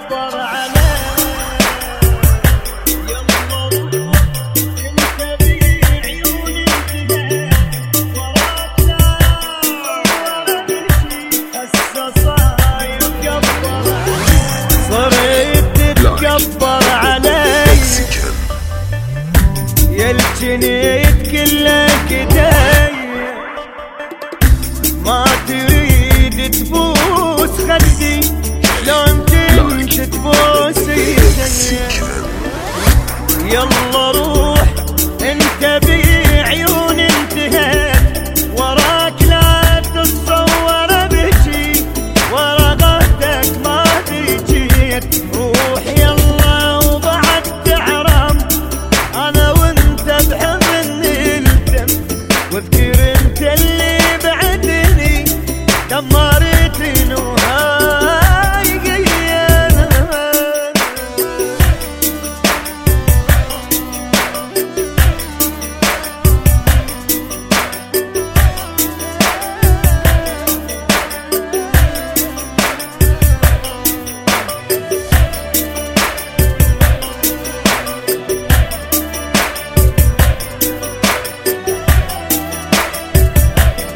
تكبر عليه. يلا روح انت بعيون انتهيت وراك لا هسه صاير تكبر عليه. صرت تتكبر علي يا الجنيد كله كداي، ما تريد تبوس خدي لون كنت تبوس يدي. يلا روح انت بعيون انتهيت وراك لا تتصور بشي ورقتك ما تجيت. روح يلا وبعد تعرم انا وانت بحضن الدم، واذكر انت اللي بعدني دمرتني وهاي قيانا.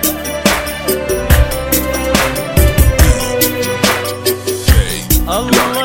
الله